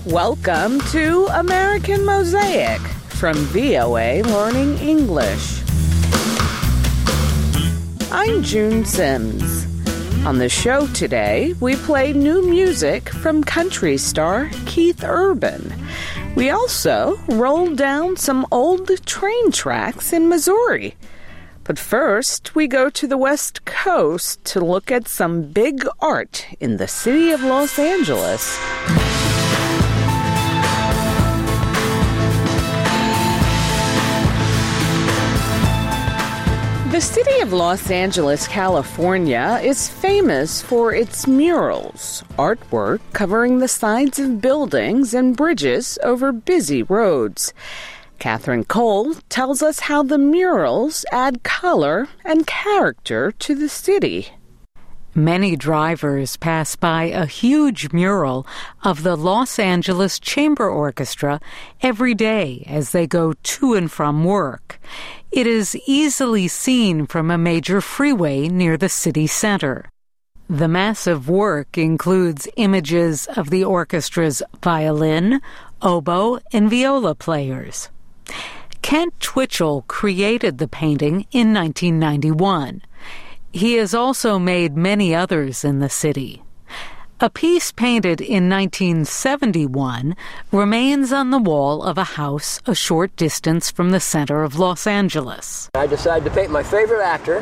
Welcome to American Mosaic from VOA Learning English. I'm June Sims. On the show today, we play new music from country star Keith Urban. We also roll down some old train tracks in Missouri. But first, we go to the West Coast to look at some big art in the city of Los Angeles. The city of Los Angeles, California, is famous for its murals, artwork covering the sides of buildings and bridges over busy roads. Catherine Cole tells us how the murals add color and character to the city. Many drivers pass by a huge mural of the Los Angeles Chamber Orchestra every day as they go to and from work. It is easily seen from a major freeway near the city center. The massive work includes images of the orchestra's violin, oboe, and viola players. Kent Twitchell created the painting in 1991. He has also made many others in the city. A piece painted in 1971 remains on the wall of a house a short distance from the center of Los Angeles. I decided to paint my favorite actor,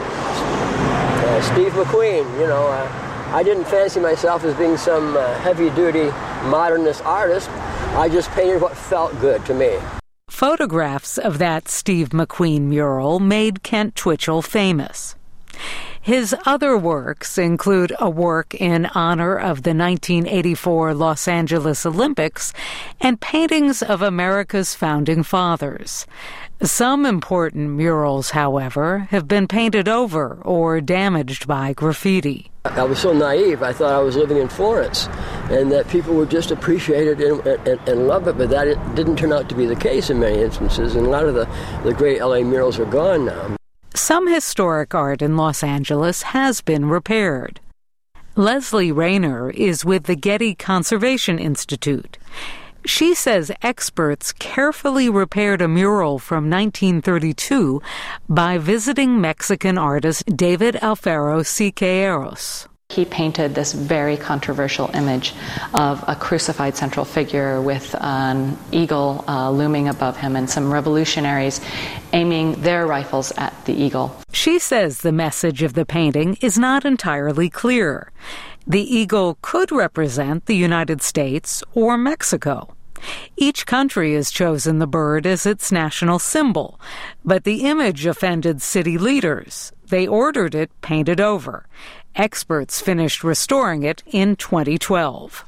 Steve McQueen. I didn't fancy myself as being some heavy-duty modernist artist. I just painted what felt good to me. Photographs of that Steve McQueen mural made Kent Twitchell famous. His other works include a work in honor of the 1984 Los Angeles Olympics and paintings of America's founding fathers. Some important murals, however, have been painted over or damaged by graffiti. I was so naive. I thought I was living in Florence and that people would just appreciate it and love it, but that didn't turn out to be the case in many instances, and a lot of the great LA murals are gone now. Some historic art in Los Angeles has been repaired. Leslie Rayner is with the Getty Conservation Institute. She says experts carefully repaired a mural from 1932 by visiting Mexican artist David Alfaro Siqueiros. He painted this very controversial image of a crucified central figure with an eagle looming above him and some revolutionaries aiming their rifles at the eagle. She says the message of the painting is not entirely clear. The eagle could represent the United States or Mexico. Each country has chosen the bird as its national symbol, but the image offended city leaders. They ordered it painted over. Experts finished restoring it in 2012.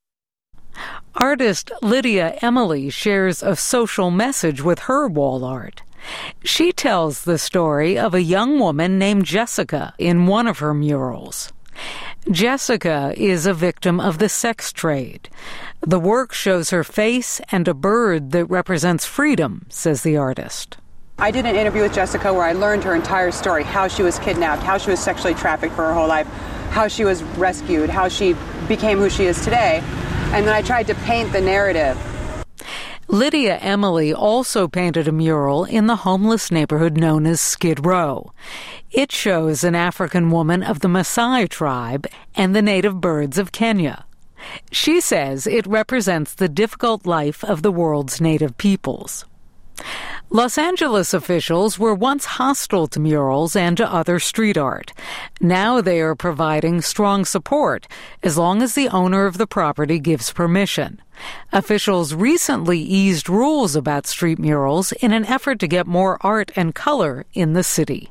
Artist Lydia Emily shares a social message with her wall art. She tells the story of a young woman named Jessica in one of her murals. Jessica is a victim of the sex trade. The work shows her face and a bird that represents freedom, says the artist. I did an interview with Jessica where I learned her entire story, how she was kidnapped, how she was sexually trafficked for her whole life, how she was rescued, how she became who she is today. And then I tried to paint the narrative. Lydia Emily also painted a mural in the homeless neighborhood known as Skid Row. It shows an African woman of the Maasai tribe and the native birds of Kenya. She says it represents the difficult life of the world's native peoples. Los Angeles officials were once hostile to murals and to other street art. Now they are providing strong support as long as the owner of the property gives permission. Officials recently eased rules about street murals in an effort to get more art and color in the city.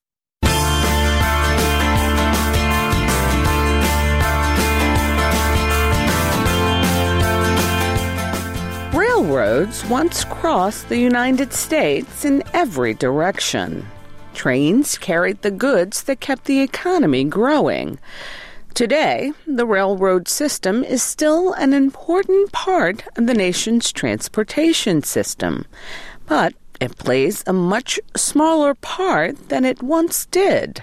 Railroads once crossed the United States in every direction. Trains carried the goods that kept the economy growing. Today, the railroad system is still an important part of the nation's transportation system, but it plays a much smaller part than it once did.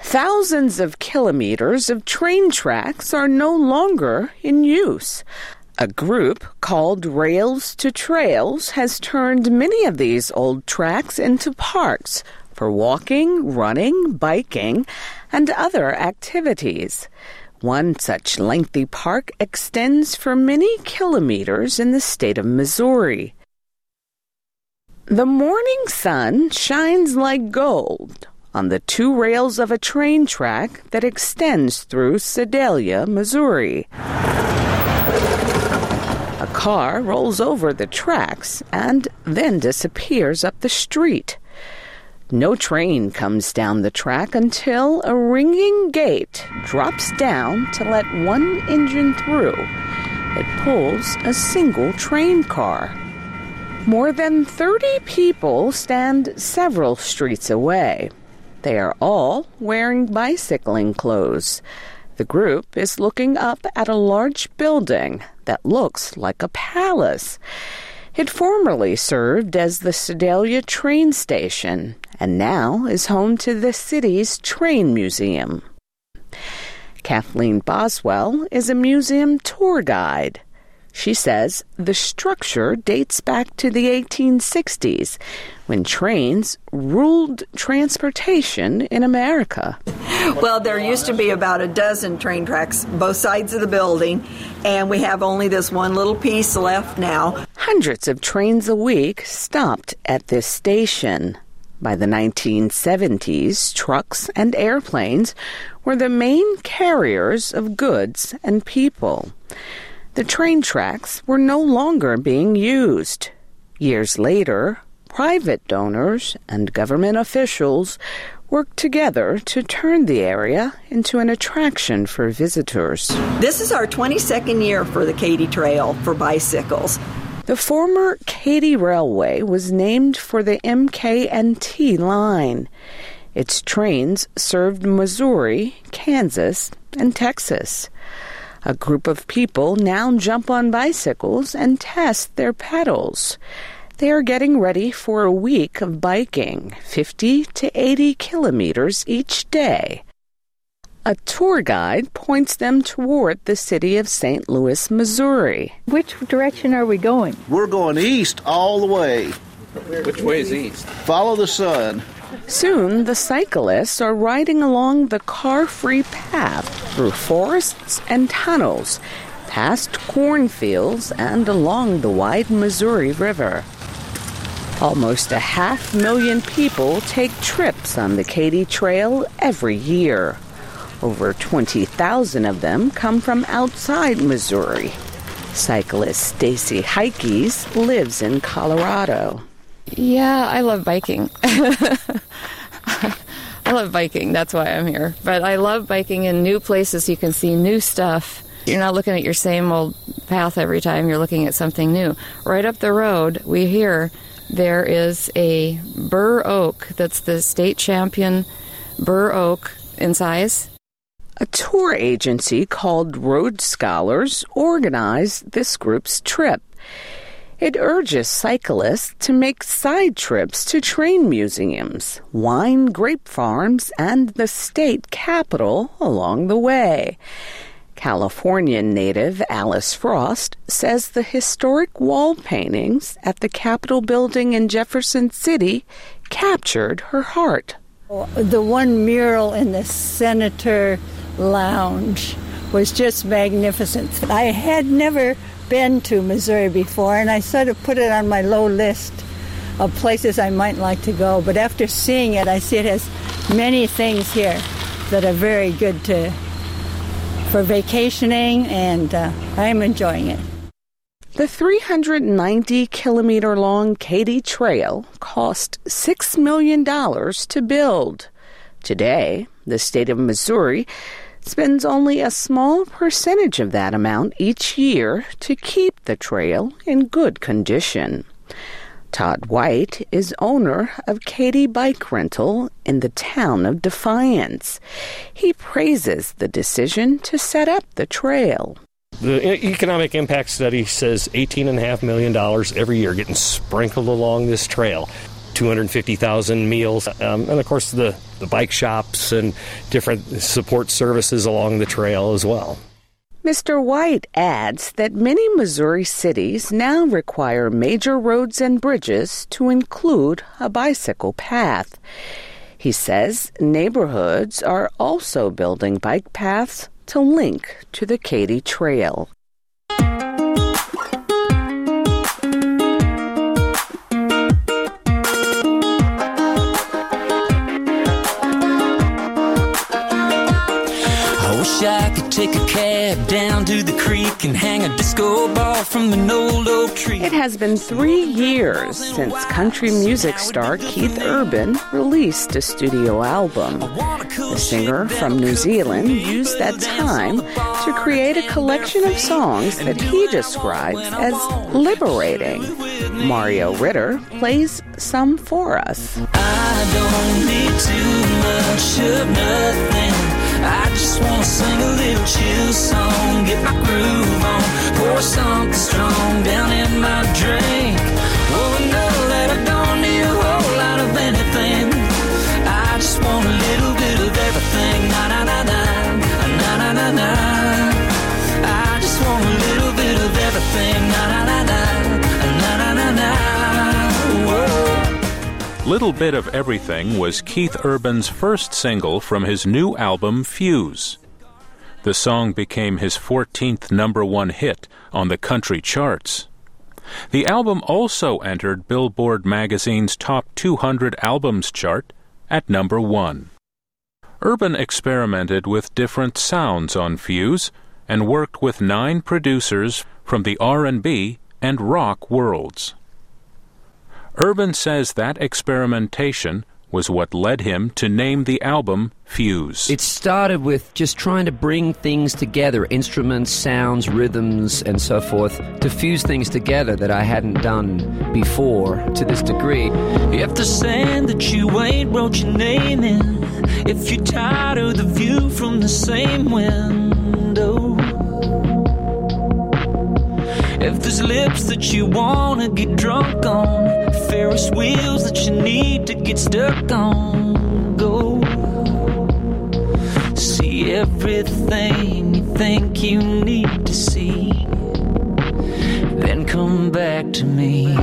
Thousands of kilometers of train tracks are no longer in use. A group called Rails to Trails has turned many of these old tracks into parks for walking, running, biking, and other activities. One such lengthy park extends for many kilometers in the state of Missouri. The morning sun shines like gold on the two rails of a train track that extends through Sedalia, Missouri. A car rolls over the tracks and then disappears up the street. No train comes down the track until a ringing gate drops down to let one engine through. It pulls a single train car. More than 30 people stand several streets away. They are all wearing bicycling clothes. The group is looking up at a large building that looks like a palace. It formerly served as the Sedalia train station and now is home to the city's train museum. Kathleen Boswell is a museum tour guide. She says the structure dates back to the 1860s, when trains ruled transportation in America. Well, there used to be about a dozen train tracks both sides of the building, and we have only this one little piece left now. Hundreds of trains a week stopped at this station. By the 1970s, trucks and airplanes were the main carriers of goods and people. The train tracks were no longer being used. Years later, private donors and government officials worked together to turn the area into an attraction for visitors. This is our 22nd year for the Katy Trail for bicycles. The former Katy Railway was named for the MK&T line. Its trains served Missouri, Kansas, and Texas. A group of people now jump on bicycles and test their pedals. They are getting ready for a week of biking, 50 to 80 kilometers each day. A tour guide points them toward the city of St. Louis, Missouri. Which direction are we going? We're going east all the way. Which way is east? Follow the sun. Soon, the cyclists are riding along the car-free path through forests and tunnels, past cornfields, and along the wide Missouri River. Almost 500,000 people take trips on the Katy Trail every year. Over 20,000 of them come from outside Missouri. Cyclist Stacy Heikes lives in Colorado. Yeah, I love biking. I love biking. That's why I'm here. But I love biking in new places. You can see new stuff. You're not looking at your same old path every time. You're looking at something new. Right up the road, there is a bur oak that's the state champion bur oak in size. A tour agency called Road Scholars organized this group's trip. It urges cyclists to make side trips to train museums, wine grape farms, and the state capitol along the way. California native Alice Frost says the historic wall paintings at the Capitol building in Jefferson City captured her heart. The one mural in the Senator Lounge was just magnificent. I had never been to Missouri before, and I sort of put it on my low list of places I might like to go. But after seeing it, I see it has many things here that are very good for vacationing, and I'm enjoying it. The 390-kilometer-long Katy Trail cost $6 million to build. Today, the state of Missouri spends only a small percentage of that amount each year to keep the trail in good condition. Todd White is owner of Katy Bike Rental in the town of Defiance. He praises the decision to set up the trail. The economic impact study says $18.5 million every year getting sprinkled along this trail. 250,000 meals, and of course the bike shops and different support services along the trail as well. Mr. White adds that many Missouri cities now require major roads and bridges to include a bicycle path. He says neighborhoods are also building bike paths to link to the Katy Trail. I could take a cab down to the creek and hang a disco ball from an old oak tree. It has been 3 years since country music star Keith Urban released a studio album. The singer from New Zealand used that time to create a collection of songs that he describes as liberating. Mario Ritter plays some for us. I don't need too much of nothing. I just want to sing a little chill song, get my groove on, pour something strong down in my drink. Oh, know that I don't need a whole lot of anything. I just want a little bit of everything. Na na na na, na na na na. I just want a little bit of everything. Na na na na, na na na na. Whoa. Little Bit of Everything was Keith Urban's first single from his new album, Fuse. The song became his 14th #1 hit on the country charts. The album also entered Billboard magazine's Top 200 Albums chart at #1. Urban experimented with different sounds on Fuse and worked with 9 producers from the R&B and rock worlds. Urban says that experimentation was what led him to name the album Fuse. It started with just trying to bring things together, instruments, sounds, rhythms, and so forth, to fuse things together that I hadn't done before to this degree. If the sand that you ain't wrote your name in, if you're tired of the view from the same window, if there's lips that you wanna get drunk on, Ferris wheels that you need to get stuck on, go see everything you think you need to see, then come back to me.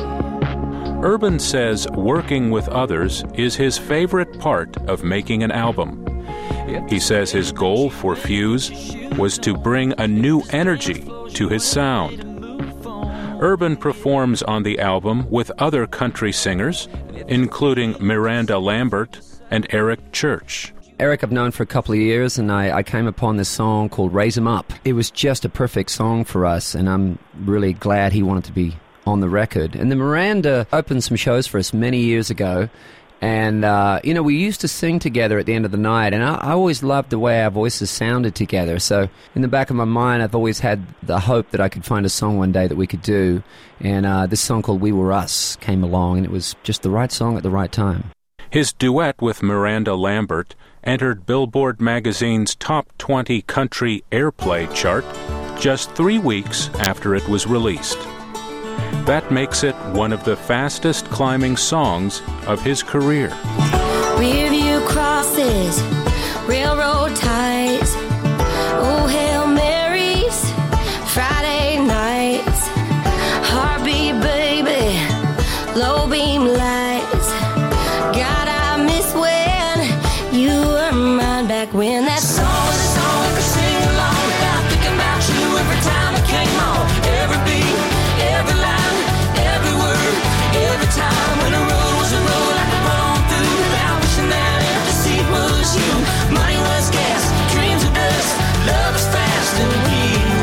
Urban says working with others is his favorite part of making an album. He says his goal for Fuse was to bring a new energy to his sound. Urban performs on the album with other country singers, including Miranda Lambert and Eric Church. Eric I've known for a couple of years, and I came upon this song called Raise 'Em Up. It was just a perfect song for us, and I'm really glad he wanted to be on the record. And then Miranda opened some shows for us many years ago, and, we used to sing together at the end of the night, and I always loved the way our voices sounded together. So in the back of my mind, I've always had the hope that I could find a song one day that we could do. And this song called We Were Us came along, and it was just the right song at the right time. His duet with Miranda Lambert entered Billboard magazine's Top 20 Country Airplay chart just 3 weeks after it was released. That makes it one of the fastest climbing songs of his career. Review crosses, railroad ties, oh Hail Marys, Friday nights, heartbeat baby, low beam lights. God, I miss when you were mine back when that song was a song I could sing along without thinking about you every time it came on. Every beat, every line, every word, every time when the road was a road I could run on through without wishing that empty seat was you. Money was gas, dreams of dust, love was fast, and we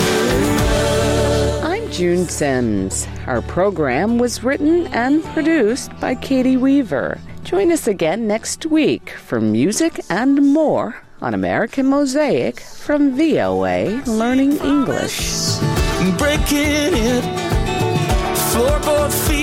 were. I'm June Sims. Our program was written and produced by Katie Weaver. Join us again next week for music and more on American Mosaic from VOA Learning English. Breaking it, floorboard feet.